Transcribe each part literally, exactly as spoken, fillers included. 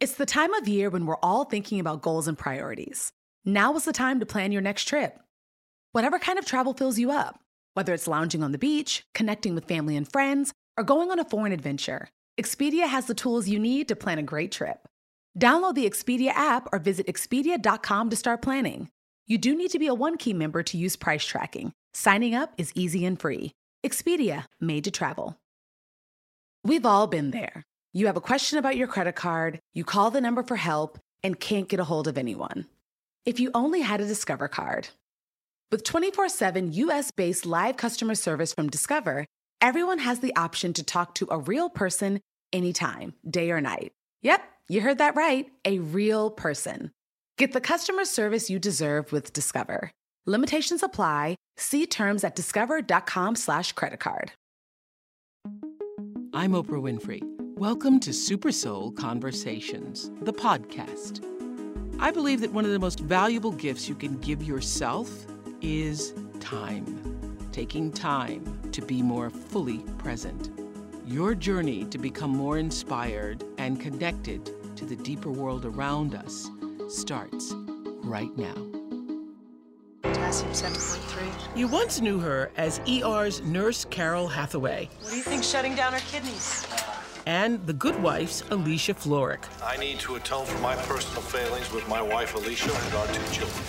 It's the time of year when we're all thinking about goals and priorities. Now is the time to plan your next trip. Whatever kind of travel fills you up, whether it's lounging on the beach, connecting with family and friends, or going on a foreign adventure, Expedia has the tools you need to plan a great trip. Download the Expedia app or visit Expedia dot com to start planning. You do need to be a One Key member to use price tracking. Signing up is easy and free. Expedia, made to travel. We've all been there. You have a question about your credit card, you call the number for help, and can't get a hold of anyone. If you only had a Discover card. With twenty-four seven U S-based live customer service from Discover, everyone has the option to talk to a real person anytime, day or night. Yep, you heard that right, a real person. Get the customer service you deserve with Discover. Limitations apply. See terms at discover.com slash credit card. I'm Oprah Winfrey. Welcome to Super Soul Conversations, the podcast. I believe that one of the most valuable gifts you can give yourself is time. Taking time to be more fully present. Your journey to become more inspired and connected to the deeper world around us starts right now. Potassium seven point three. You once knew her as E R's Nurse Carol Hathaway. What do you think shutting down her kidneys? And The Good Wife's Alicia Florrick. I need to atone for my personal failings with my wife Alicia and our two children.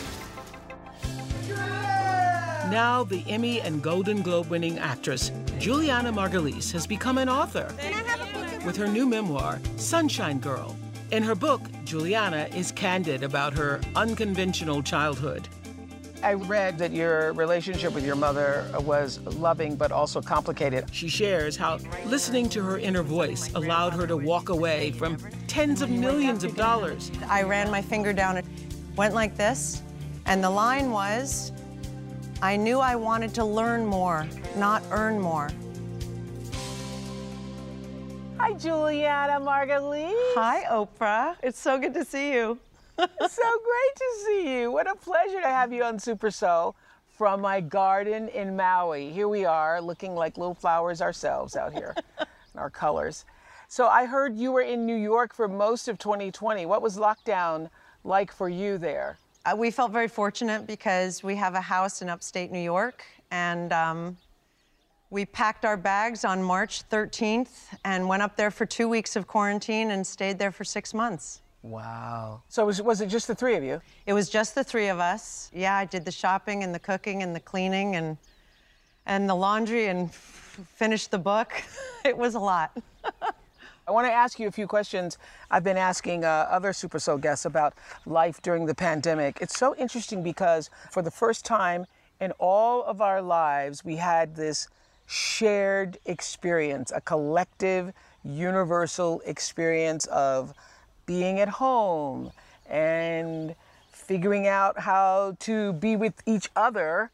Now the Emmy and Golden Globe-winning actress Julianna Margulies has become an author with her new memoir, Sunshine Girl. In her book, Julianna is candid about her unconventional childhood. I read that your relationship with your mother was loving but also complicated. She shares how listening to her inner voice allowed her to walk away from tens of millions of dollars. I ran my finger down it, went like this, and the line was, I knew I wanted to learn more, not earn more. Hi, Julianna Margulies. Hi, Oprah. It's so good to see you. It's so great to see you. What a pleasure to have you on Super Soul from my garden in Maui. Here we are, looking like little flowers ourselves out here, in our colors. So I heard you were in New York for most of twenty twenty. What was lockdown like for you there? Uh, we felt very fortunate because we have a house in upstate New York, and um, we packed our bags on March thirteenth and went up there for two weeks of quarantine and stayed there for six months. Wow. So was, was it just the three of you? It was just the three of us. Yeah, I did the shopping and the cooking and the cleaning and and the laundry and f- finished the book. It was a lot. I want to ask you a few questions I've been asking uh, other Super Soul guests about life during the pandemic. It's so interesting because for the first time in all of our lives, we had this shared experience, a collective, universal experience of being at home and figuring out how to be with each other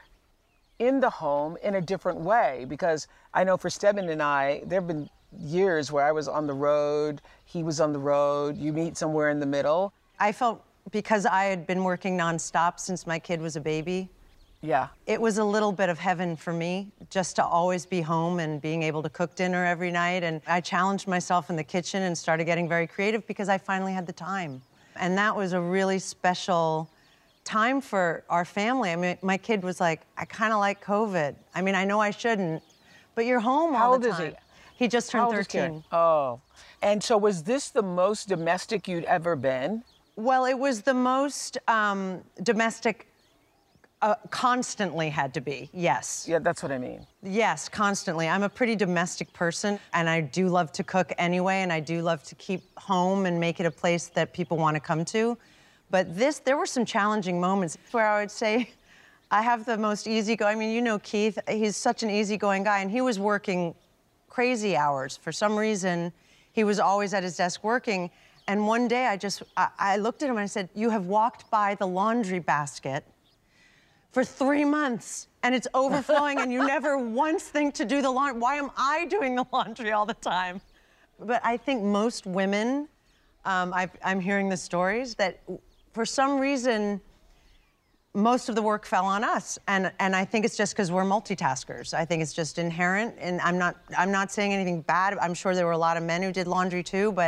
in the home in a different way. Because I know for Stedman and I, there have been years where I was on the road, he was on the road, you meet somewhere in the middle. I felt because I had been working nonstop since my kid was a baby, yeah, it was a little bit of heaven for me just to always be home and being able to cook dinner every night. And I challenged myself in the kitchen and started getting very creative because I finally had the time. And that was a really special time for our family. I mean, my kid was like, I kind of like COVID. I mean, I know I shouldn't, but you're home How all the old time. is he? He just How turned old is Karen? thirteen. Oh, and so was this the most domestic you'd ever been? Well, it was the most um, domestic uh, constantly had to be, yes. Yeah, that's what I mean. Yes, constantly. I'm a pretty domestic person, and I do love to cook anyway, and I do love to keep home and make it a place that people want to come to. But this, there were some challenging moments where I would say, I have the most easygoing, I mean, you know Keith, he's such an easygoing guy, and he was working crazy hours. For some reason, he was always at his desk working, and one day I just, I, I looked at him and I said, you have walked by the laundry basket for three months, and it's overflowing, and you never once think to do the laundry. Why am I doing the laundry all the time? But I think most women, um, I've, I'm hearing the stories that for some reason, most of the work fell on us, and and I think it's just because we're multitaskers. I think it's just inherent, and I'm not I'm not saying anything bad. I'm sure there were a lot of men who did laundry too, but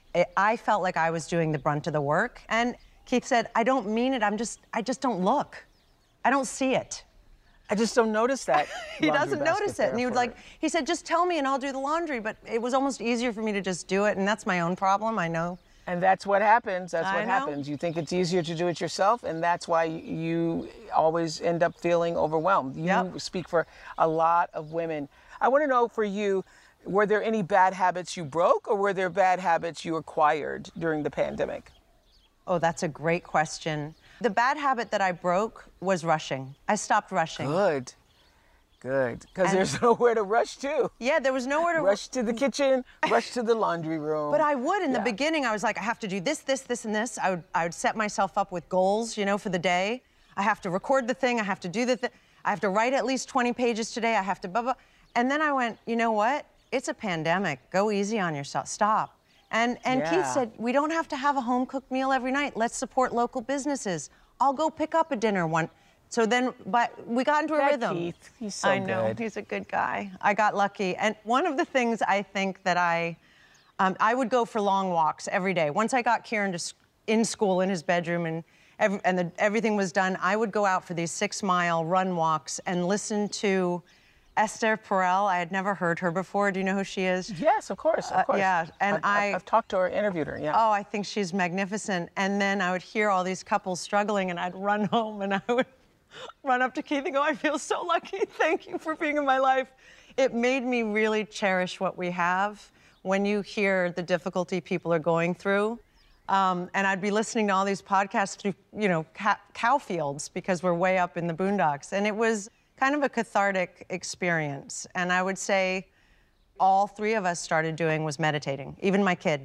it, I felt like I was doing the brunt of the work. And Keith said, I don't mean it, I'm just, I just don't look. I don't see it. I just don't notice that. He doesn't notice it. And he would like, he said, just tell me and I'll do the laundry. But it was almost easier for me to just do it. And that's my own problem, I know. And that's what happens. That's I what know. happens. You think it's easier to do it yourself, and that's why you always end up feeling overwhelmed. You Yep. speak for a lot of women. I want to know for you, were there any bad habits you broke, or were there bad habits you acquired during the pandemic? Oh, that's a great question. The bad habit that I broke was rushing. I stopped rushing. Good. Good. Because And- there's nowhere to rush to. Yeah, there was nowhere to Rush to the kitchen, rush to the laundry room. But I would in the Yeah. beginning. I was like, I have to do this, this, this, and this. I would, I would set myself up with goals, you know, for the day. I have to record the thing. I have to do the thing. I have to write at least twenty pages today. I have to blah, blah. And then I went, you know what? It's a pandemic. Go easy on yourself. Stop. And, and Yeah. Keith said, we don't have to have a home-cooked meal every night. Let's support local businesses. I'll go pick up a dinner one. So then, but we got into a That rhythm. Keith, he's so I know, good. he's a good guy. I got lucky. And one of the things I think that I, um, I would go for long walks every day. Once I got Kieran to, s- in school, in his bedroom, and, ev- and the, everything was done, I would go out for these six-mile run walks and listen to Esther Perel. I had never heard her before. Do you know who she is? Yes, of course, of Uh, course. yeah, and I've, I- I've, I've talked to her, interviewed her, yeah. Oh, I think she's magnificent. And then I would hear all these couples struggling, and I'd run home, and I would run up to Keith and go, I feel so lucky. Thank you for being in my life. It made me really cherish what we have when you hear the difficulty people are going through. Um, and I'd be listening to all these podcasts through, you know, ca- cow fields because we're way up in the boondocks. And it was kind of a cathartic experience. And I would say all three of us started doing was meditating, even my kid.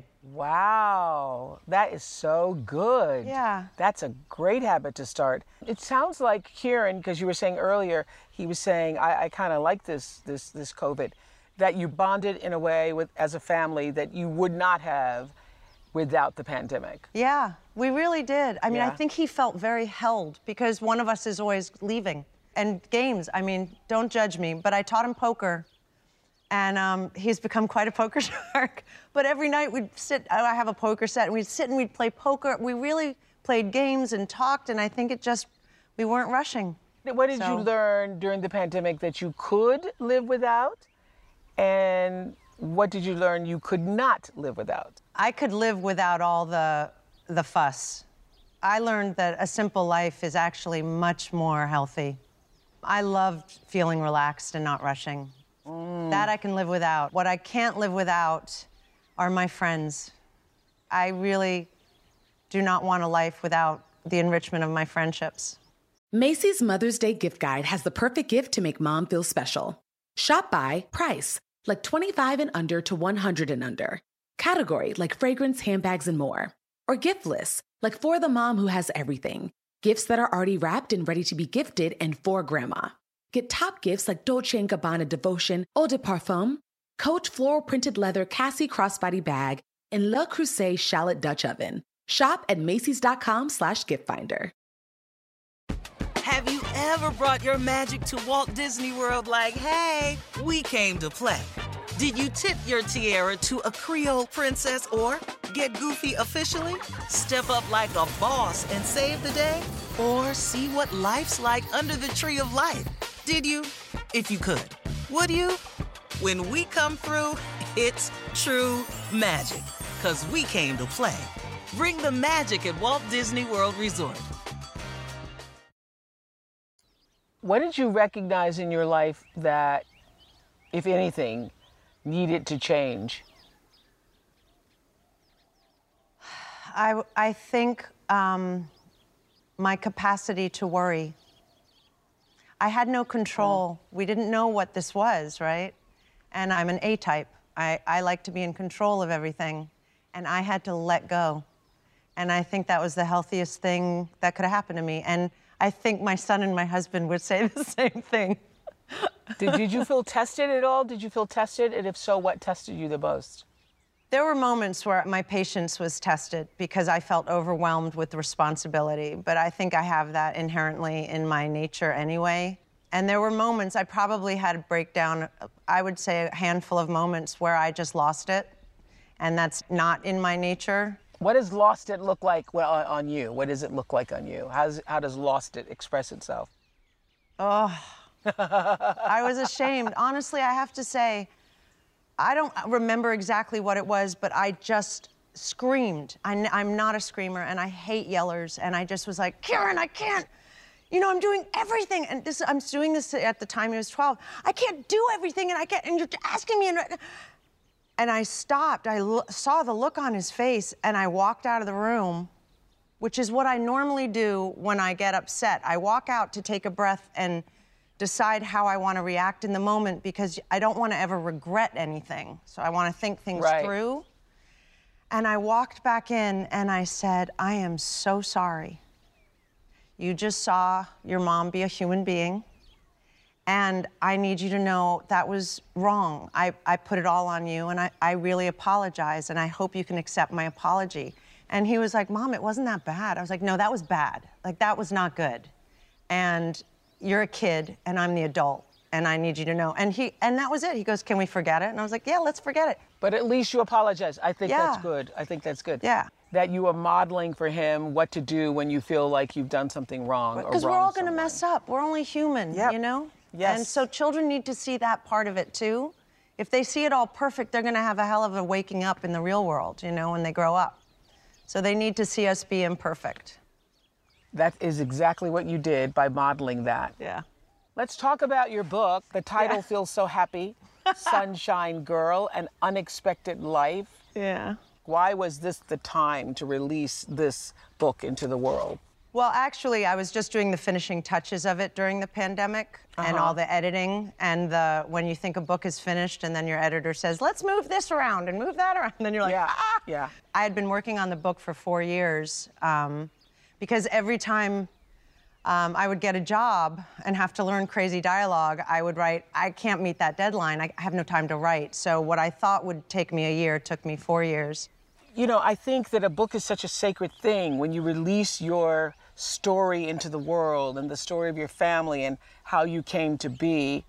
Wow, that is so good. Yeah. That's a great habit to start. It sounds like Kieran, because you were saying earlier, he was saying, I, I kind of like this, this, this COVID, that you bonded in a way with as a family that you would not have without the pandemic. Yeah, we really did. I mean, I Yeah. think he felt very held because one of us is always leaving. And games, I mean, don't judge me, but I taught him poker. And um, he's become quite a poker shark. But every night we'd sit, I have a poker set, and we'd sit and we'd play poker. We really played games and talked, and I think it just, we weren't rushing. What did So- you learn during the pandemic that you could live without? And what did you learn you could not live without? I could live without all the, the fuss. I learned that a simple life is actually much more healthy. I loved feeling relaxed and not rushing. That I can live without. What I can't live without are my friends. I really do not want a life without the enrichment of my friendships. Macy's Mother's Day gift guide has the perfect gift to make mom feel special. Shop by price, like twenty-five and under to one hundred and under. Category, like fragrance, handbags, and more. Or gift lists, like for the mom who has everything. Gifts that are already wrapped and ready to be gifted and for grandma. Get top gifts like Dolce and Gabbana Devotion, Eau de Parfum, Coach floral printed leather Cassie crossbody bag, and Le Creuset shallot Dutch oven. Shop at Macy's.com slash gift finder. Have you ever brought your magic to Walt Disney World like, hey, we came to play? Did you tip your tiara to a Creole princess or get goofy officially? Step up like a boss and save the day? Or see what life's like under the tree of life? Did you? If you could. Would you? When we come through, it's true magic. 'Cause we came to play. Bring the magic at Walt Disney World Resort. What did you recognize in your life that, if anything, needed to change? I, I think um, my capacity to worry. I had no control. We didn't know what this was, right? And I'm an A-type. I, I like to be in control of everything. And I had to let go. And I think that was the healthiest thing that could have happened to me. And I think my son and my husband would say the same thing. Did, did you feel tested at all? Did you feel tested? And if so, what tested you the most? There were moments where my patience was tested because I felt overwhelmed with responsibility, but I think I have that inherently in my nature anyway. And there were moments, I probably had a breakdown, I would say a handful of moments where I just lost it. and that's not in my nature. What does lost it look like well, on on you? What does it look like on you? How's, how does lost it express itself? Oh, I was ashamed. Honestly, I have to say, I don't remember exactly what it was, but I just screamed. I, I'm not a screamer, and I hate yellers, and I just was like, Karen, I can't. You know, I'm doing everything, and this, I'm doing this at the time he was twelve. I can't do everything, and I can't, and you're asking me, and, and I stopped. I lo- saw the look on his face, and I walked out of the room, which is what I normally do when I get upset. I walk out to take a breath and decide how I want to react in the moment, because I don't want to ever regret anything. So I want to think things Right. through. And I walked back in, and I said, I am so sorry. You just saw your mom be a human being, and I need you to know that was wrong. I, I put it all on you, and I, I really apologize, and I hope you can accept my apology. And he was like, Mom, it wasn't that bad. I was like, no, that was bad. Like, that was not good. And you're a kid, and I'm the adult, and I need you to know. And he, and that was it. He goes, can we forget it? And I was like, yeah, let's forget it. But at least you apologize. I think Yeah. that's good. I think that's good. Yeah. That you are modeling for him what to do when you feel like you've done something wrong. Because we're all going to mess up. We're only human, Yep. you know? Yes. And so children need to see that part of it too. If they see it all perfect, they're going to have a hell of a waking up in the real world, you know, when they grow up. So they need to see us be imperfect. That is exactly what you did by modeling that. Yeah. Let's talk about your book. The title Yeah. feels so happy. Sunshine Girl, An Unexpected Life. Yeah. Why was this the time to release this book into the world? Well, actually, I was just doing the finishing touches of it during the pandemic and Uh-huh. all the editing. And the, when you think a book is finished and then your editor says, let's move this around and move that around, and then you're like, Yeah, ah! yeah. I had been working on the book for four years um, because every time um, I would get a job and have to learn crazy dialogue, I would write, I can't meet that deadline. I have no time to write. So what I thought would take me a year took me four years. You know, I think that a book is such a sacred thing when you release your story into the world and the story of your family and how you came to be.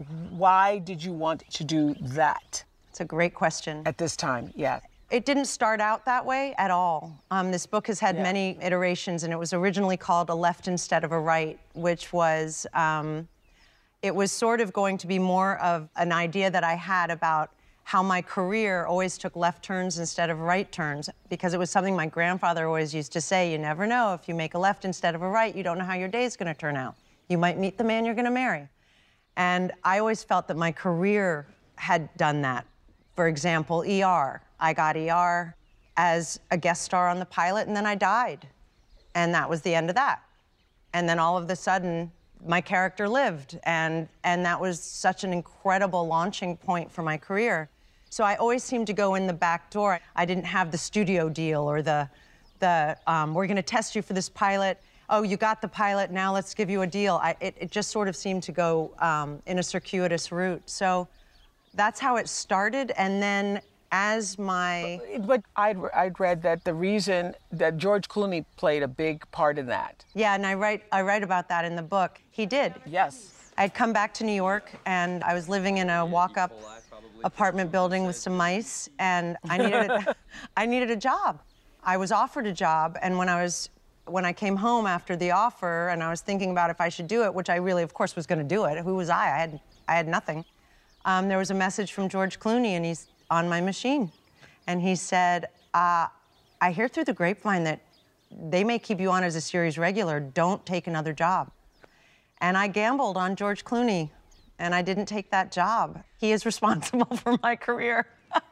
Why did you want to do that It's a great question. at this time? Yeah. It didn't start out that way at all. Um, this book has had Yeah. many iterations, and it was originally called A Left Instead of a Right, which was, um, it was sort of going to be more of an idea that I had about how my career always took left turns instead of right turns, because it was something my grandfather always used to say, you never know, if you make a left instead of a right, you don't know how your day's gonna turn out. You might meet the man you're gonna marry. And I always felt that my career had done that. For example, E R. I got E R as a guest star on the pilot, and then I died. And that was the end of that. And then all of a sudden, my character lived, and, and that was such an incredible launching point for my career. So I always seemed to go in the back door. I didn't have the studio deal or the, the um, we're gonna test you for this pilot. Oh, you got the pilot, now let's give you a deal. I, it, it just sort of seemed to go um, in a circuitous route. So that's how it started, and then as my... But I'd, I'd read that the reason that George Clooney played a big part in that. Yeah, and I write, I write about that in the book. He did. Yes. I'd come back to New York, and I was living in a walk-up apartment building with some mice, and I needed a, I needed a job. I was offered a job, and when I was when I came home after the offer, and I was thinking about if I should do it, which I really, of course, was going to do it. Who was I? I had I had nothing. Um, there was a message from George Clooney, and he's on my machine, and he said, uh, "I hear through the grapevine that they may keep you on as a series regular. Don't take another job." And I gambled on George Clooney, and I didn't take that job. He is responsible for my career.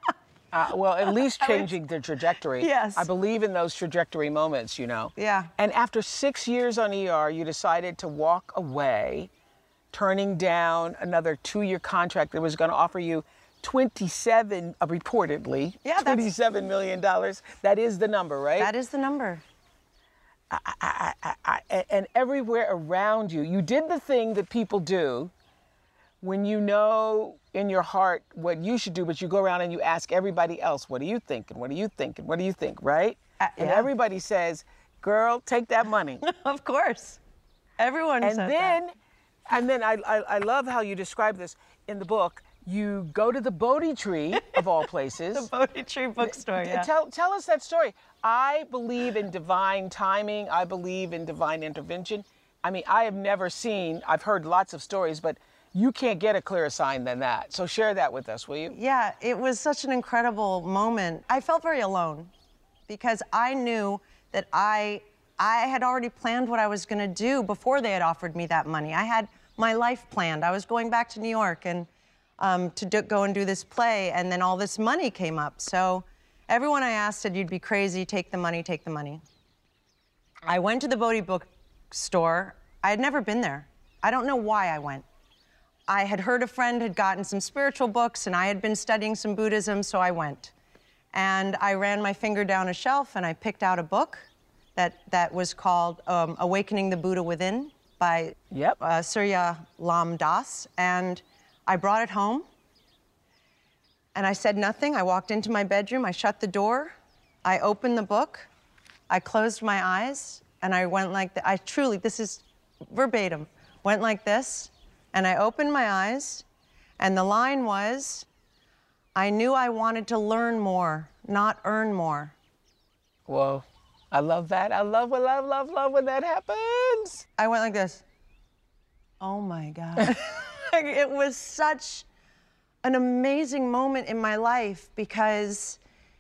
Uh, well, at least changing the trajectory. Yes. I believe in those trajectory moments, you know. Yeah. And after six years on E R, you decided to walk away, turning down another two-year contract that was going to offer you twenty-seven, uh, reportedly, Yeah, that's- twenty-seven million dollars. That is the number, right? That is the number. I, I, I, and everywhere around you, you did the thing that people do when you know in your heart what you should do, but you go around and you ask everybody else, what are you thinking? What are you thinking? What do you think, right? Uh, and yeah. everybody says, girl, take that money. Of course. Everyone and said then, that. and then I, I, I love how you describe this in the book. you go to the Bodhi Tree, of all places. The Bodhi Tree bookstore, yeah. Tell, tell us that story. I believe in divine timing. I believe in divine intervention. I mean, I have never seen, I've heard lots of stories, but you can't get a clearer sign than that. So share that with us, will you? Yeah, it was such an incredible moment. I felt very alone because I knew that I, I had already planned what I was gonna do before they had offered me that money. I had my life planned. I was going back to New York and um, to do, go and do this play, and then all this money came up. So everyone I asked said, you'd be crazy, take the money, take the money. I went to the Bodhi bookstore. I had never been there. I don't know why I went. I had heard a friend had gotten some spiritual books, and I had been studying some Buddhism, so I went. And I ran my finger down a shelf, and I picked out a book that, that was called um, Awakening the Buddha Within by yep. uh, Surya Lam Das, and I brought it home, and I said nothing. I walked into my bedroom, I shut the door, I opened the book, I closed my eyes, and I went like, the, I truly, this is verbatim, went like this, and I opened my eyes, and the line was, I knew I wanted to learn more, not earn more. Whoa, I love that. I love, love, love, love when that happens. I went like this. Oh my God. It was such an amazing moment in my life because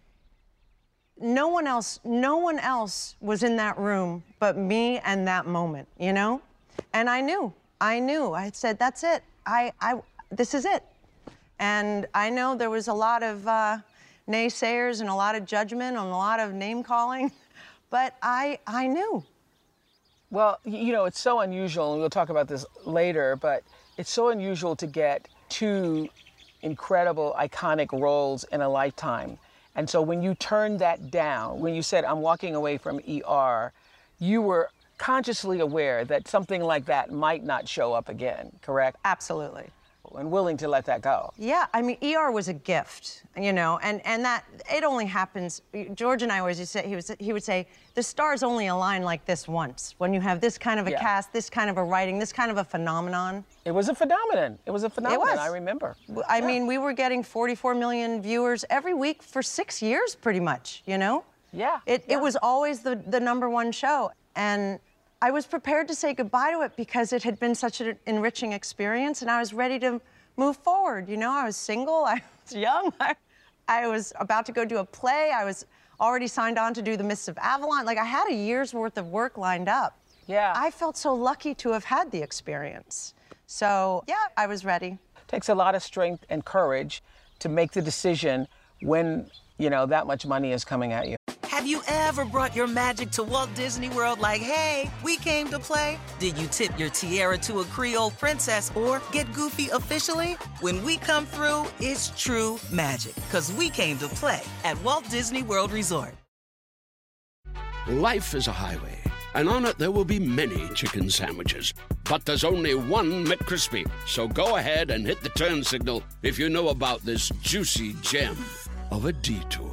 no one else, no one else was in that room but me and that moment, you know? And I knew, I knew. I said, that's it. I, I, this is it. And I know there was a lot of uh, naysayers and a lot of judgment and a lot of name calling, but I, I knew. Well, you know, it's so unusual, and we'll talk about this later, but it's so unusual to get two incredible, iconic roles in a lifetime. And so when you turned that down, when you said, I'm walking away from E R, you were consciously aware that something like that might not show up again, correct? Absolutely. And willing to let that go. Yeah, I mean, E R was a gift, you know, and, and that, it only happens, George and I always used to say, he, was, he would say, the stars only align like this once, when you have this kind of a yeah. cast, this kind of a writing, this kind of a phenomenon. It was a phenomenon. It was a phenomenon, it was. I remember. I yeah. mean, we were getting forty-four million viewers every week for six years, pretty much, you know? Yeah. It, yeah. it was always the, the number one show, and I was prepared to say goodbye to it because it had been such an enriching experience, and I was ready to move forward. You know, I was single, I was young, I, I was about to go do a play, I was already signed on to do The Mists of Avalon. Like, I had a year's worth of work lined up. Yeah. I felt so lucky to have had the experience. So, yeah, I was ready. It takes a lot of strength and courage to make the decision when, you know, that much money is coming at you. Have you ever brought your magic to Walt Disney World like, hey, we came to play? Did you tip your tiara to a Creole princess or get goofy officially? When we come through, it's true magic, because we came to play at Walt Disney World Resort. Life is a highway, and on it there will be many chicken sandwiches. But there's only one McCrispy. So go ahead and hit the turn signal if you know about this juicy gem of a detour.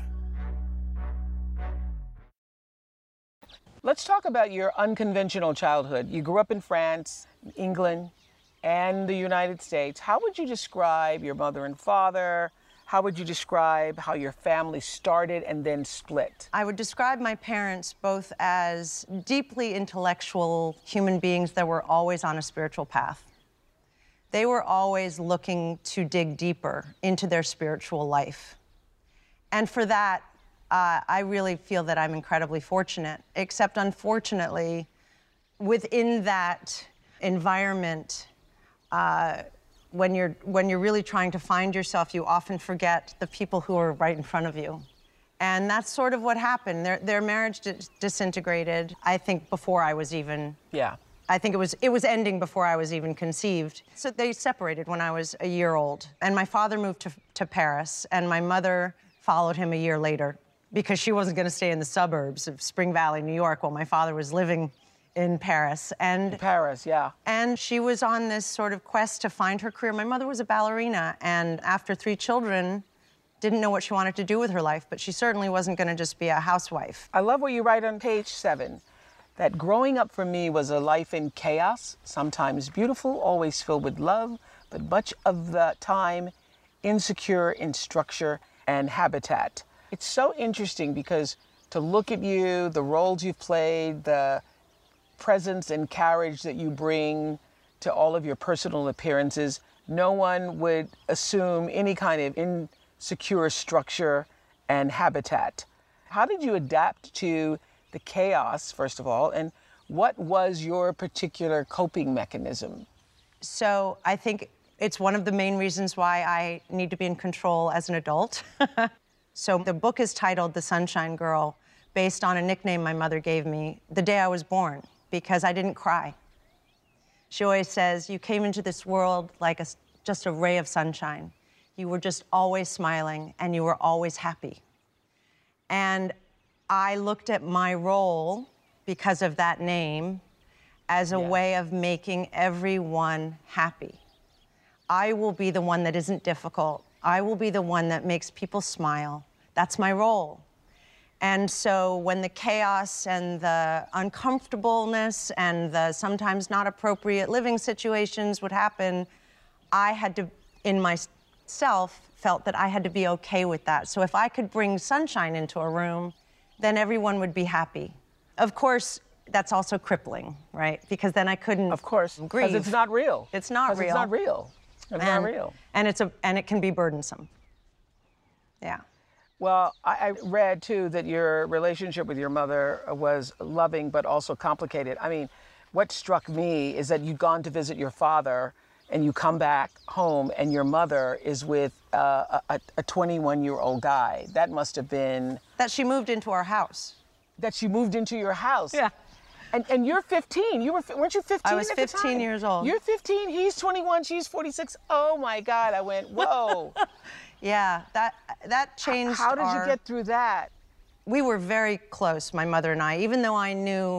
Let's talk about your unconventional childhood. You grew up in France, England, and the United States. How would you describe your mother and father? How would you describe how your family started and then split? I would describe my parents both as deeply intellectual human beings that were always on a spiritual path. They were always looking to dig deeper into their spiritual life. And for that, Uh, I really feel that I'm incredibly fortunate, except unfortunately, within that environment, uh, when you're, when you're really trying to find yourself, you often forget the people who are right in front of you. And that's sort of what happened. Their, their marriage dis- disintegrated, I think, before I was even... Yeah. I think it was, it was ending before I was even conceived. So they separated when I was a year old. And my father moved to, to Paris, and my mother followed him a year later, because she wasn't going to stay in the suburbs of Spring Valley, New York, while my father was living in Paris. And in Paris, yeah. And she was on this sort of quest to find her career. My mother was a ballerina, and after three children, didn't know what she wanted to do with her life, but she certainly wasn't going to just be a housewife. I love what you write on page seven, that growing up for me was a life in chaos, sometimes beautiful, always filled with love, but much of the time insecure in structure and habitat. It's so interesting because to look at you, the roles you've played, the presence and carriage that you bring to all of your personal appearances, no one would assume any kind of insecure structure and habitat. How did you adapt to the chaos, first of all, and what was your particular coping mechanism? So I think it's one of the main reasons why I need to be in control as an adult. So the book is titled The Sunshine Girl, based on a nickname my mother gave me the day I was born, because I didn't cry. She always says, you came into this world like a, just a ray of sunshine. You were just always smiling, and you were always happy. And I looked at my role, because of that name, as a Yeah. way of making everyone happy. I will be the one that isn't difficult. I will be the one that makes people smile. That's my role. And so when the chaos and the uncomfortableness and the sometimes not appropriate living situations would happen, I had to, in myself, felt that I had to be okay with that. So if I could bring sunshine into a room, then everyone would be happy. Of course, that's also crippling, right? Because then I couldn't Of course, grieve. because it's not real. It's not 'Cause real. It's not real. It's and, not real. And it's a and it can be burdensome. Yeah. Well, I, I read too that your relationship with your mother was loving but also complicated. I mean, what struck me is that you'd gone to visit your father and you come back home and your mother is with uh, a, a twenty-one-year-old guy. That must have been... That she moved into our house. That she moved into your house. Yeah. And and you're fifteen. You were weren't you fifteen? I was at the fifteen time? years old. You're fifteen. He's twenty-one. She's forty-six. Oh my God! I went whoa. Yeah, that that changed. How did our, you get through that? We were very close, my mother and I, even though I knew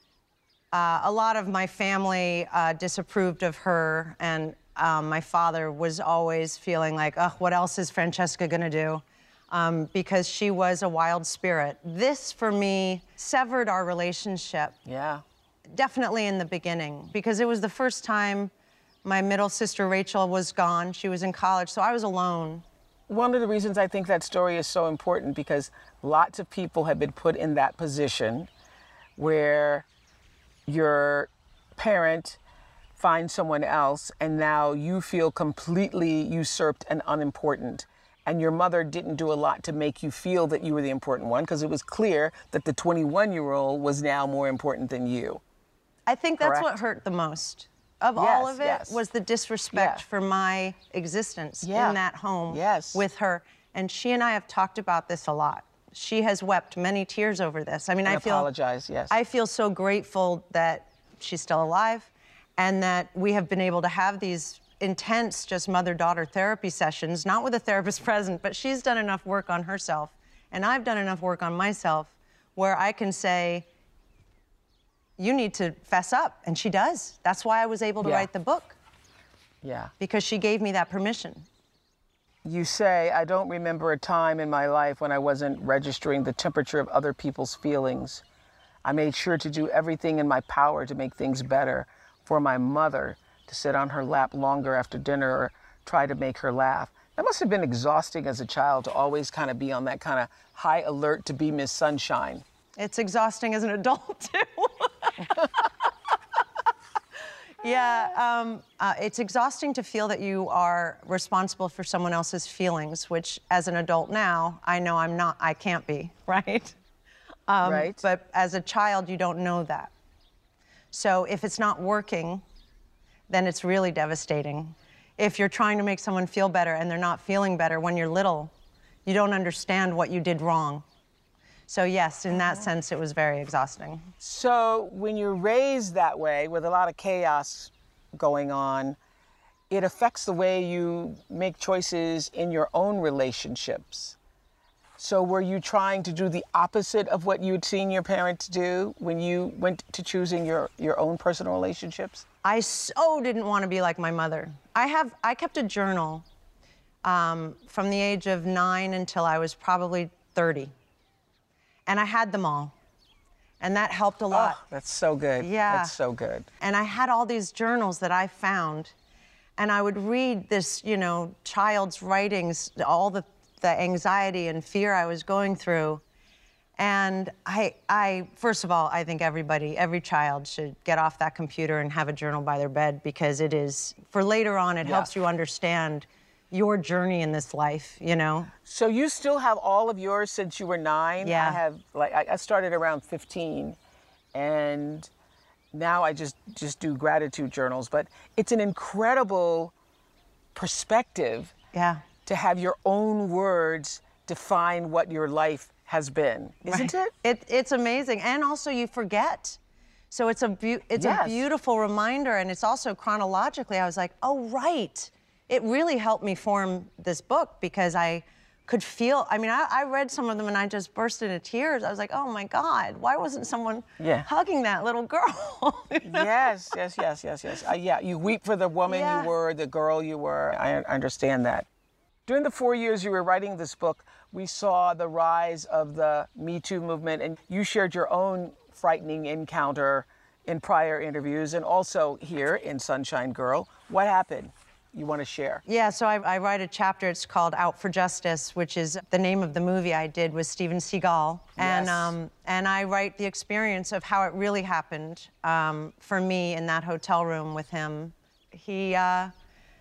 uh, a lot of my family uh, disapproved of her, and um, my father was always feeling like, oh, what else is Francesca gonna do? Um, because she was a wild spirit. This, for me, severed our relationship. Yeah. Definitely in the beginning, because it was the first time my middle sister Rachel was gone. She was in college, so I was alone. One of the reasons I think that story is so important because lots of people have been put in that position where your parent finds someone else and now you feel completely usurped and unimportant. And your mother didn't do a lot to make you feel that you were the important one because it was clear that the twenty-one-year-old was now more important than you. I think that's Correct? what hurt the most of Yes, all of it yes. was the disrespect Yeah. for my existence Yeah. in that home Yes. with her. And she and I have talked about this a lot. She has wept many tears over this. I mean, And I feel apologize, yes. I feel so grateful that she's still alive and that we have been able to have these intense just mother-daughter therapy sessions, not with a therapist present, but she's done enough work on herself and I've done enough work on myself where I can say, you need to fess up, and she does. That's why I was able to Yeah. write the book, Yeah. because she gave me that permission. You say, I don't remember a time in my life when I wasn't registering the temperature of other people's feelings. I made sure to do everything in my power to make things better for my mother, to sit on her lap longer after dinner or try to make her laugh. That must have been exhausting as a child to always kind of be on that kind of high alert to be Miss Sunshine. It's exhausting as an adult, too. Yeah, um, uh, it's exhausting to feel that you are responsible for someone else's feelings, which as an adult now, I know I'm not, I can't be, right? Um, Right. But as a child, you don't know that. So if it's not working, then it's really devastating. If you're trying to make someone feel better and they're not feeling better when you're little, you don't understand what you did wrong. So yes, in that sense, it was very exhausting. So when you're raised that way with a lot of chaos going on, it affects the way you make choices in your own relationships. So were you trying to do the opposite of what you'd seen your parents do when you went to choosing your, your own personal relationships? I so didn't want to be like my mother. I have, I kept a journal um, from the age of nine until I was probably thirty. And I had them all. And that helped a lot. Oh, that's so good. Yeah. That's so good. And I had all these journals that I found. And I would read this, you know, child's writings, all the, the anxiety and fear I was going through. And I, I, first of all, I think everybody, every child should get off that computer and have a journal by their bed, because it is, for later on, it Yeah. helps you understand your journey in this life, you know? So you still have all of yours since you were nine? Yeah. I have, like, I I started around fifteen, and now I just, just do gratitude journals. But it's an incredible perspective Yeah. to have your own words define what your life has been, isn't Right. it? it? It's amazing, and also you forget. So it's a beau- it's Yes. a beautiful reminder, and it's also chronologically. I was like, oh right, it really helped me form this book, because I could feel. I mean, I, I read some of them and I just burst into tears. I was like, oh my God, why wasn't someone Yeah. hugging that little girl? You know? Yes, yes, yes, yes, yes. Uh, yeah, you weep for the woman Yeah. you were, the girl you were. I I understand that. During the four years you were writing this book, we saw the rise of the Me Too movement, and you shared your own frightening encounter in prior interviews and also here in Sunshine Girl. What happened? You want to share? Yeah, so I, I write a chapter. It's called Out for Justice, which is the name of the movie I did with Steven Seagal. And Yes. um, and I write the experience of how it really happened um, for me in that hotel room with him. He uh,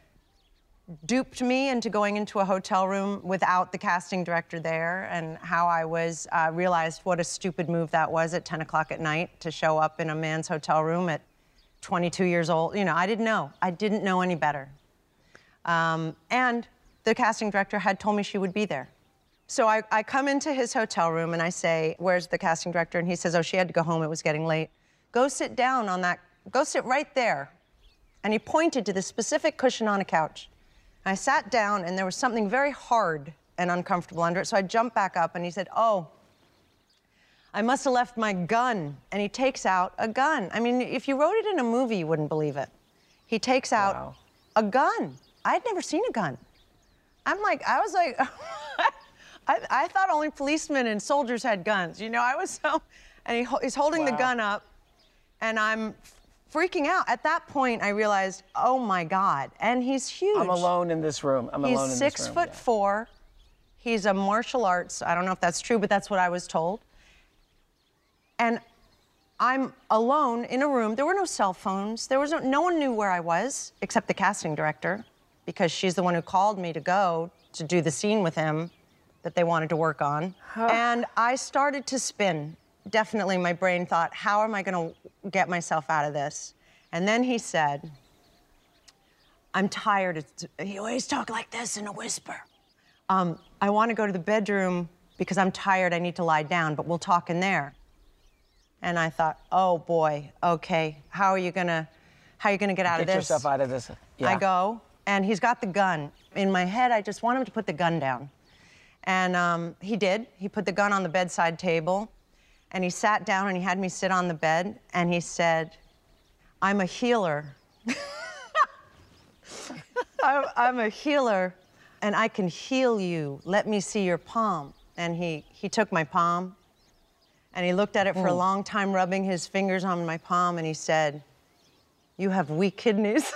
duped me into going into a hotel room without the casting director there, and how I was uh, realized what a stupid move that was at ten o'clock at night to show up in a man's hotel room at twenty-two years old. You know, I didn't know. I didn't know any better. Um, and the casting director had told me she would be there. So I, I come into his hotel room and I say, where's the casting director? And he says, oh, she had to go home, it was getting late. Go sit down on that, go sit right there. And he pointed to the specific cushion on a couch. I sat down and there was something very hard and uncomfortable under it, so I jumped back up and he said, oh, I must have left my gun. And he takes out a gun. I mean, if you wrote it in a movie, you wouldn't believe it. He takes out Wow. a gun. I'd never seen a gun. I'm like, I was like, I, I thought only policemen and soldiers had guns. You know, I was so, and he, ho- he's holding the Wow. gun up, and I'm freaking out. At that point, I realized, oh my God, and he's huge. I'm alone in this room. I'm He's alone in six this room. foot yeah. four. He's a martial arts. I don't know if that's true, but that's what I was told. And I'm alone in a room. There were no cell phones. There was no, no one knew where I was except the casting director, because she's the one who called me to go to do the scene with him that they wanted to work on. And I started to spin. Definitely my brain thought, how am I gonna get myself out of this? And then he said, I'm tired. It's, he always talk like this in a whisper. Um, I want to go to the bedroom because I'm tired. I need to lie down, but we'll talk in there. And I thought, oh boy, okay, how are you gonna, how are you gonna get out Get of this? yourself out of this. Yeah. I go, and he's got the gun. In my head, I just want him to put the gun down. And um, he did. He put the gun on the bedside table, and he sat down and he had me sit on the bed, and he said, I'm a healer. I'm, I'm a healer, and I can heal you. Let me see your palm. And he, he took my palm, and he looked at it for a long time, rubbing his fingers on my palm, and he said, you have weak kidneys.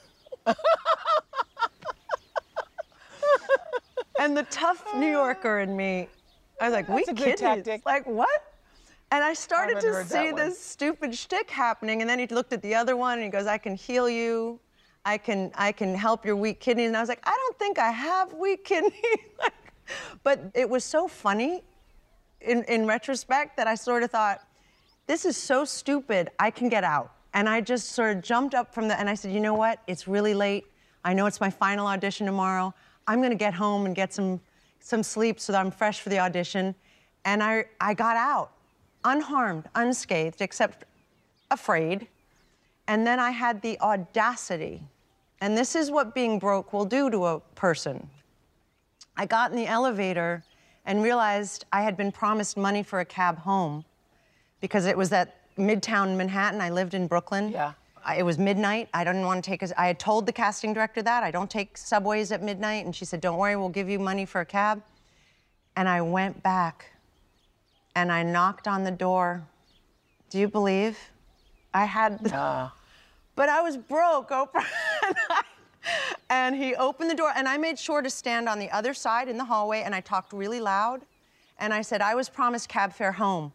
And the tough New Yorker in me, I was like, That's weak a good kidneys? tactic. Like, what? And I started haven't to heard that see one. this stupid shtick happening, and then he looked at the other one, and he goes, I can heal you. I can, I can help your weak kidneys. And I was like, I don't think I have weak kidneys. Like, but it was so funny in, in retrospect that I sort of thought, this is so stupid, I can get out. And I just sort of jumped up from the, and I said, you know what? It's really late. I know it's my final audition tomorrow. I'm gonna get home and get some, some sleep so that I'm fresh for the audition. And I, I got out, unharmed, unscathed, except afraid. And then I had the audacity, and this is what being broke will do to a person. I got in the elevator and realized I had been promised money for a cab home because it was at Midtown Manhattan. I lived in Brooklyn. Yeah. I, it was midnight. I didn't want to take a, I had told the casting director that. I don't take subways at midnight. And she said, don't worry, we'll give you money for a cab. And I went back and I knocked on the door. Do you believe? I had, Uh, but I was broke, Oprah. And I, And he opened the door, and I made sure to stand on the other side in the hallway, and I talked really loud. And I said, I was promised cab fare home.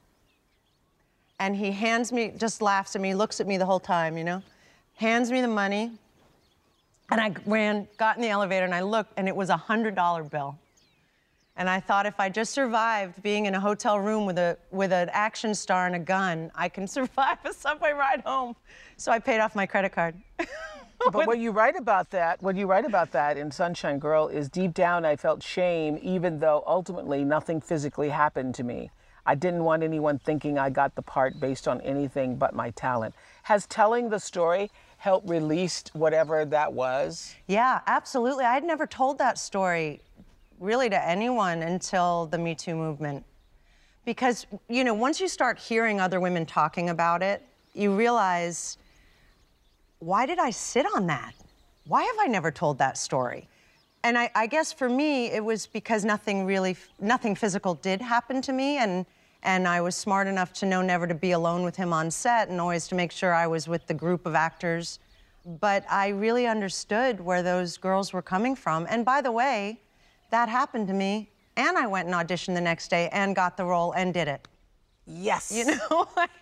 And he hands me, just laughs at me, looks at me the whole time, you know? Hands me the money. And I ran, got in the elevator, and I looked, and it was a one hundred dollar bill. And I thought if I just survived being in a hotel room with a with an action star and a gun, I can survive a subway ride home. So I paid off my credit card. But what you write about that, what you write about that in Sunshine Girl is deep down I felt shame, even though ultimately nothing physically happened to me. I didn't want anyone thinking I got the part based on anything but my talent. Has telling the story helped release whatever that was? Yeah, absolutely. I had never told that story really to anyone until the Me Too movement. Because, you know, once you start hearing other women talking about it, you realize, why did I sit on that? Why have I never told that story? And I, I guess for me, it was because nothing really, nothing physical did happen to me, and, and I was smart enough to know never to be alone with him on set and always to make sure I was with the group of actors. But I really understood where those girls were coming from. And by the way, that happened to me, and I went and auditioned the next day and got the role and did it. Yes. You know?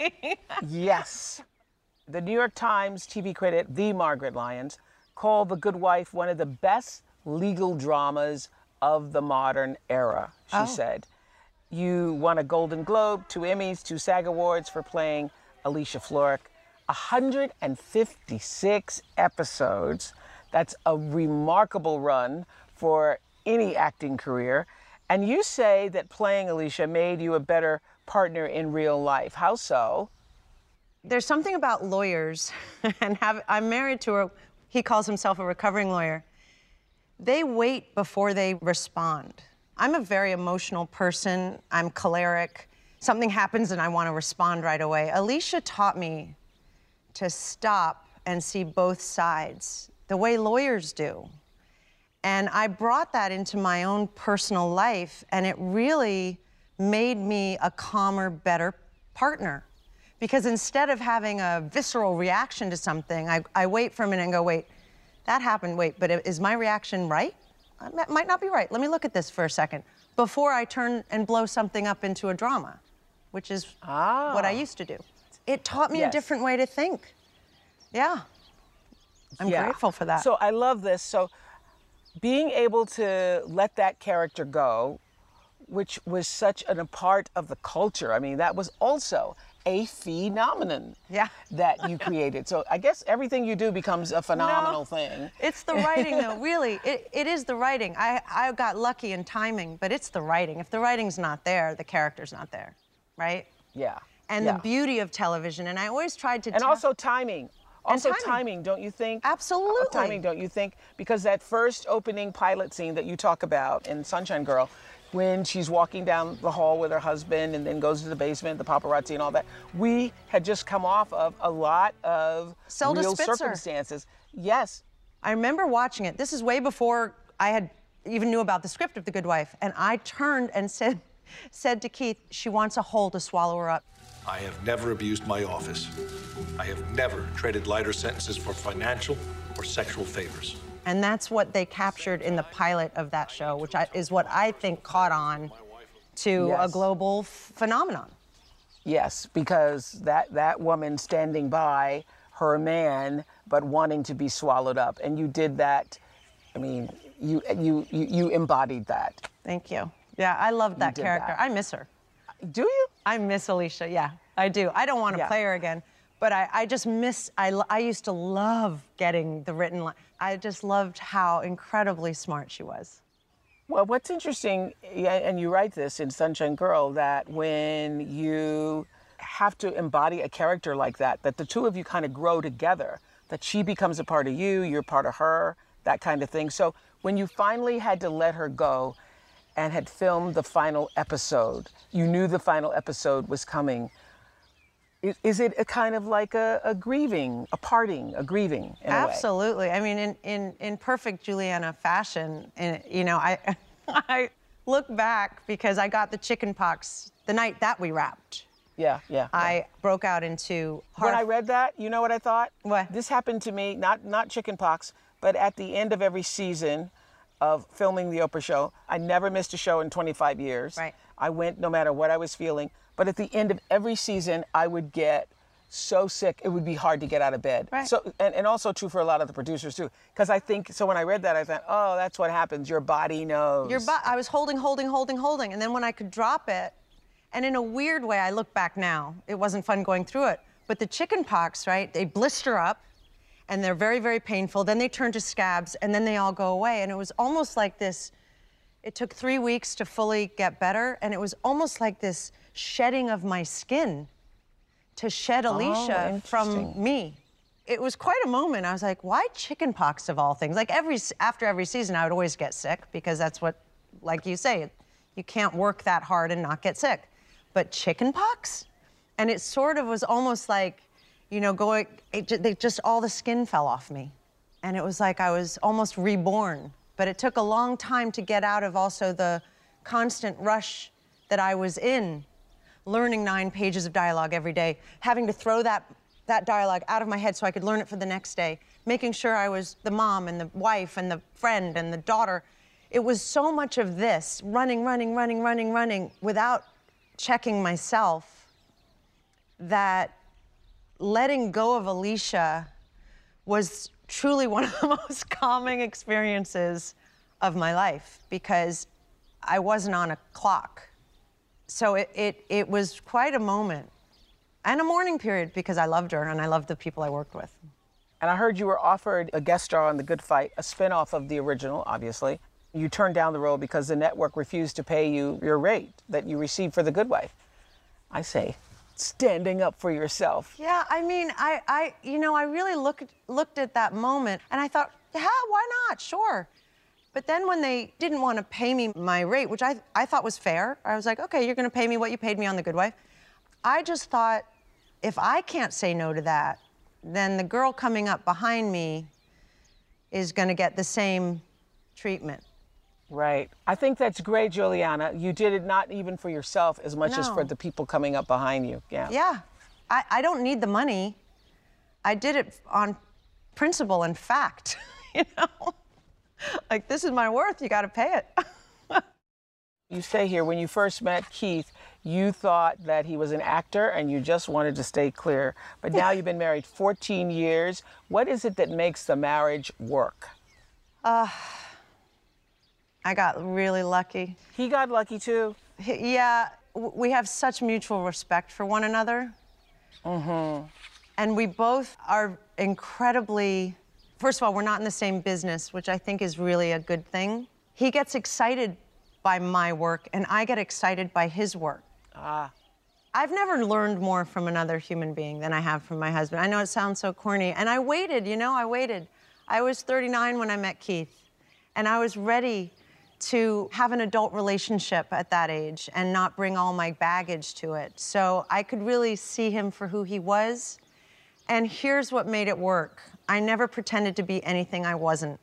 Yes. The New York Times T V critic, the Margaret Lyons, called The Good Wife one of the best legal dramas of the modern era, she Oh. said. You won a Golden Globe, two Emmys, two SAG Awards for playing Alicia Florrick. one hundred fifty-six episodes. That's a remarkable run for any acting career. And you say that playing Alicia made you a better partner in real life. How so? There's something about lawyers, and have, I'm married to a, he calls himself a recovering lawyer. They wait before they respond. I'm a very emotional person. I'm choleric. Something happens and I want to respond right away. Alicia taught me to stop and see both sides, the way lawyers do. And I brought that into my own personal life, and it really made me a calmer, better partner. Because instead of having a visceral reaction to something, I, I wait for a minute and go, wait, that happened, wait, but is my reaction right? It might not be right. Let me look at this for a second before I turn and blow something up into a drama, which is ah. what I used to do. It taught me Yes. a different way to think. Yeah, I'm Yeah. grateful for that. So I love this. So being able to let that character go, which was such an, a part of the culture, I mean, that was also a phenomenon Yeah. that you created. So I guess everything you do becomes a phenomenal No, thing. It's the writing, though, really. It, it is the writing. I, I got lucky in timing, but it's the writing. If the writing's not there, the character's not there, right? Yeah. And yeah. the beauty of television, and I always tried to And tell- also timing. Also timing. timing, don't you think? Absolutely. Uh, timing, don't you think? Because that first opening pilot scene that you talk about in Sunshine Girl, when she's walking down the hall with her husband and then goes to the basement, the paparazzi and all that, we had just come off of a lot of Zelda real Spitzer. circumstances. Yes. I remember watching it. This is way before I had even knew about the script of The Good Wife, and I turned and said, said to Keith, she wants a hole to swallow her up. I have never abused my office. I have never traded lighter sentences for financial or sexual favors. And that's what they captured in the pilot of that show, which I, is what I think caught on to Yes. a global f- phenomenon. Yes, because that, that woman standing by her man, but wanting to be swallowed up. And you did that, I mean, you, you, you, you embodied that. Thank you. Yeah, I loved that did character. that. I miss her. Do you? I miss Alicia, yeah, I do. I don't want to Yeah. play her again, but I, I just miss, I, lo- I used to love getting the written line. I just loved how incredibly smart she was. Well, what's interesting, yeah, and you write this in Sunshine Girl, that when you have to embody a character like that, that the two of you kind of grow together, that she becomes a part of you, you're part of her, that kind of thing. So when you finally had to let her go and had filmed the final episode, you knew the final episode was coming. Is, is it a kind of like a, a grieving, a parting, a grieving in a way? Absolutely. I mean, in, in, in perfect Juliana fashion, and, you know, I, I look back because I got the chicken pox the night that we wrapped. Yeah, yeah. I broke out into When heart- I read that, you know what I thought? What? This happened to me, not not chicken pox, But at the end of every season of filming The Oprah Show, I never missed a show in twenty-five years. Right. I went no matter what I was feeling. But at the end of every season, I would get so sick, it would be hard to get out of bed. Right. So, and, and also true for a lot of the producers too. Because I think, so when I read that, I thought, oh, that's what happens. Your body knows. Your bo- I was holding, holding, holding, holding. And then when I could drop it, and in a weird way, I look back now, it wasn't fun going through it. But the chicken pox, right, they blister up, and they're very, very painful. Then they turn to scabs, and then they all go away. And it was almost like this, it took three weeks to fully get better, and it was almost like this shedding of my skin to shed Alicia oh, from me. It was quite a moment. I was like, why chicken pox of all things? Like every, after every season, I would always get sick because that's what, like you say, you can't work that hard and not get sick. But chicken pox? And it sort of was almost like, you know, going, it, they just, all the skin fell off me. And it was like I was almost reborn. But it took a long time to get out of also the constant rush that I was in, learning nine pages of dialogue every day, having to throw that, that dialogue out of my head so I could learn it for the next day, making sure I was the mom and the wife and the friend and the daughter. It was so much of this, running, running, running, running, running, without checking myself, that letting go of Alicia was truly one of the most calming experiences of my life because I wasn't on a clock. So it, it, it was quite a moment and a mourning period because I loved her and I loved the people I worked with. And I heard you were offered a guest star on The Good Fight, a spinoff of the original, obviously. You turned down the role because the network refused to pay you your rate that you received for The Good Wife. I say, standing up for yourself. Yeah, I mean, I, I you know, I really looked, looked at that moment and I thought, yeah, why not? Sure. But then when they didn't want to pay me my rate, which I, I thought was fair, I was like, okay, you're going to pay me what you paid me on The Good Wife. I just thought, if I can't say no to that, then the girl coming up behind me is going to get the same treatment. Right. I think that's great, Juliana. You did it not even for yourself as much No. as for the people coming up behind you. Yeah. Yeah. I, I don't need the money. I did it on principle and fact, you know? Like, this is my worth, you gotta pay it. You say here, when you first met Keith, you thought that he was an actor and you just wanted to stay clear. But now you've been married fourteen years. What is it that makes the marriage work? Uh, I got really lucky. He got lucky too? He- Yeah, w- we have such mutual respect for one another. Mm-hmm. And we both are incredibly, first of all, we're not in the same business, which I think is really a good thing. He gets excited by my work, and I get excited by his work. Ah. I've never learned more from another human being than I have from my husband. I know it sounds so corny, and I waited, you know, I waited. I was thirty-nine when I met Keith, and I was ready to have an adult relationship at that age and not bring all my baggage to it. So I could really see him for who he was. And here's what made it work. I never pretended to be anything I wasn't.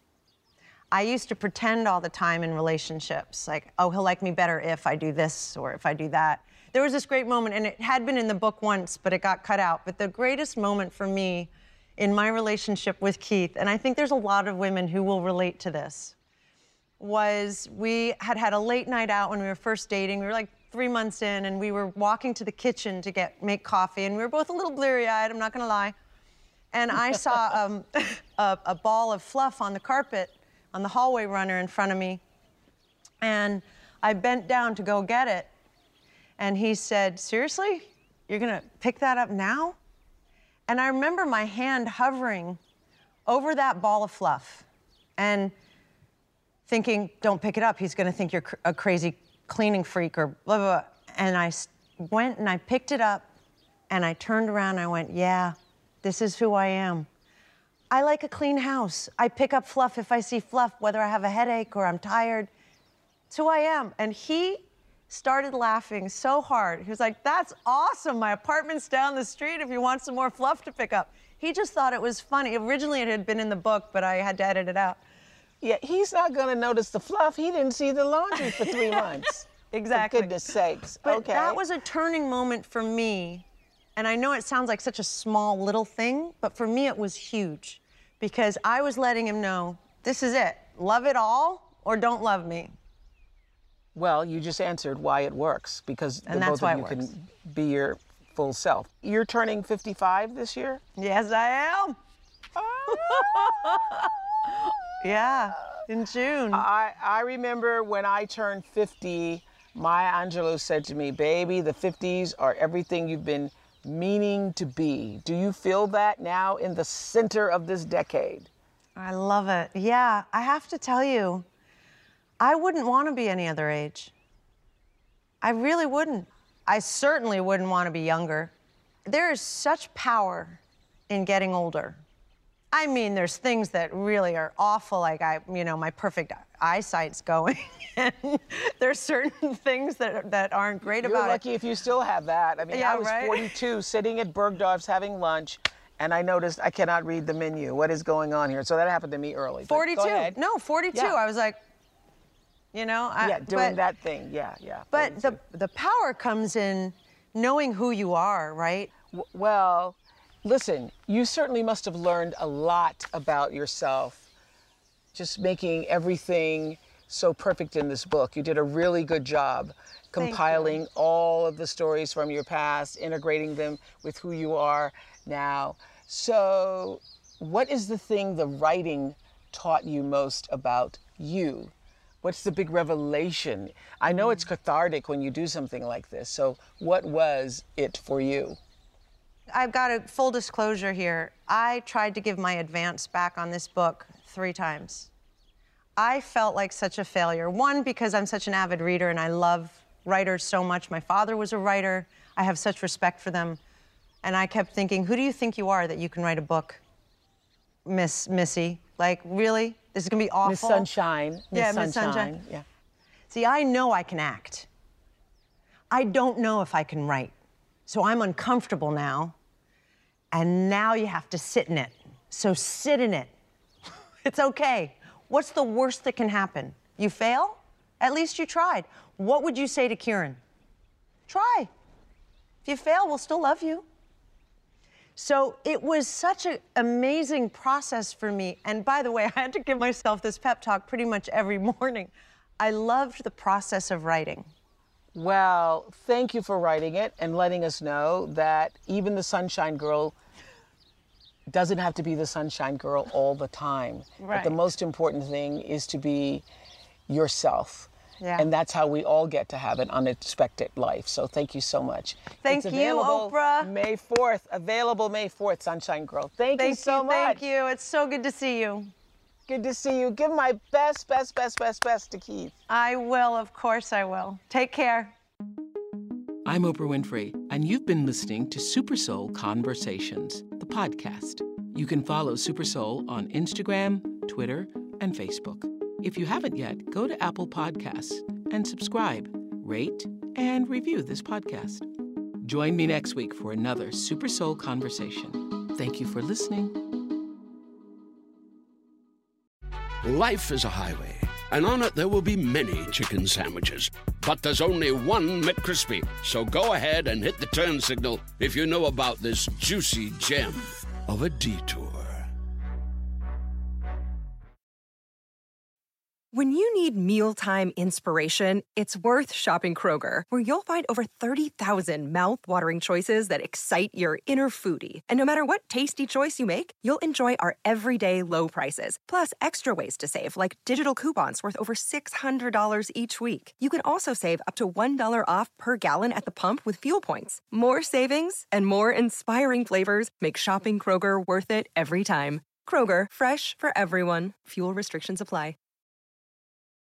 I used to pretend all the time in relationships, like, oh, he'll like me better if I do this or if I do that. There was this great moment, and it had been in the book once, but it got cut out. But the greatest moment for me in my relationship with Keith, and I think there's a lot of women who will relate to this, was we had had a late night out when we were first dating. We were like three months in, and we were walking to the kitchen to get make coffee, and we were both a little bleary-eyed, I'm not gonna lie. And I saw um, a, a ball of fluff on the carpet, on the hallway runner in front of me, and I bent down to go get it, and he said, seriously? You're gonna pick that up now? And I remember my hand hovering over that ball of fluff, and thinking, don't pick it up, he's gonna think you're cr- a crazy cleaning freak or blah, blah, blah. And I s- went and I picked it up and I turned around and I went, yeah, this is who I am. I like a clean house. I pick up fluff if I see fluff, whether I have a headache or I'm tired. It's who I am. And he started laughing so hard. He was like, that's awesome. My apartment's down the street if you want some more fluff to pick up. He just thought it was funny. Originally it had been in the book, but I had to edit it out. Yeah, he's not gonna notice the fluff. He didn't see the laundry for three months. Exactly. For goodness sakes. But okay. that was a turning moment for me. And I know it sounds like such a small little thing, but for me it was huge. because I was letting him know, this is it. Love it all or don't love me. Well, you just answered why it works, because And the that's both why of it you works. can be your full self. You're turning fifty-five this year? Yes, I am. Yeah, in June. I, I remember when I turned fifty, Maya Angelou said to me, baby, the fifties are everything you've been meaning to be. Do you feel that now in the center of this decade? I love it. Yeah, I have to tell you, I wouldn't want to be any other age. I really wouldn't. I certainly wouldn't want to be younger. There is such power in getting older. I mean, there's things that really are awful, like I, you know, my perfect eyesight's going. And there's certain things that that aren't great You're about lucky it. if you still have that. I mean, Yeah, I was right? forty-two, sitting at Bergdorf's having lunch, and I noticed I cannot read the menu. What is going on here? So that happened to me early. But go forty-two. ahead. No, forty-two. Yeah. I was like, you know, I, Yeah, doing but, that thing. Yeah, yeah. But forty-two. the the power comes in knowing who you are, right? W- Well, listen, you certainly must have learned a lot about yourself, just making everything so perfect in this book. You did a really good job Thank compiling you. all of the stories from your past, integrating them with who you are now. So, what is the thing the writing taught you most about you? What's the big revelation? I know it's cathartic when you do something like this. So, what was it for you? I've got a full disclosure here. I tried to give my advance back on this book three times. I felt like such a failure. One, because I'm such an avid reader and I love writers so much. My father was a writer. I have such respect for them. And I kept thinking, who do you think you are that you can write a book, Miss Missy? Like, really? This is gonna be awful. Miss Sunshine. Miss Yeah, Miss Sunshine. Sunshine. Yeah. See, I know I can act. I don't know if I can write. So I'm uncomfortable now. And now you have to sit in it. So sit in it. It's okay. What's the worst that can happen? You fail? At least you tried. What would you say to Kieran? Try. If you fail, we'll still love you. So it was such an amazing process for me. And by the way, I had to give myself this pep talk pretty much every morning. I loved the process of writing. Well, thank you for writing it and letting us know that even the Sunshine Girl doesn't have to be the Sunshine Girl all the time. But the Right. most important thing is to be yourself. Yeah. And that's how we all get to have an unexpected life. So thank you so much. Thank It's you, available Oprah. May fourth. Available May fourth, Sunshine Girl. Thank, you Thank so you, much. thank you. It's so good to see you. Good to see you. Give my best, best, best, best, best to Keith. I will, of course I will. Take care. I'm Oprah Winfrey, and you've been listening to Super Soul Conversations, the podcast. You can follow Super Soul on Instagram, Twitter, and Facebook. If you haven't yet, go to Apple Podcasts and subscribe, rate, and review this podcast. Join me next week for another Super Soul Conversation. Thank you for listening. Life is a highway, and on it there will be many chicken sandwiches. But there's only one McCrispy. So go ahead and hit the turn signal if you know about this juicy gem of a detour. When you need mealtime inspiration, it's worth shopping Kroger, where you'll find over thirty thousand mouth-watering choices that excite your inner foodie. And no matter what tasty choice you make, you'll enjoy our everyday low prices, plus extra ways to save, like digital coupons worth over six hundred dollars each week. You can also save up to one dollar off per gallon at the pump with fuel points. More savings and more inspiring flavors make shopping Kroger worth it every time. Kroger, fresh for everyone. Fuel restrictions apply.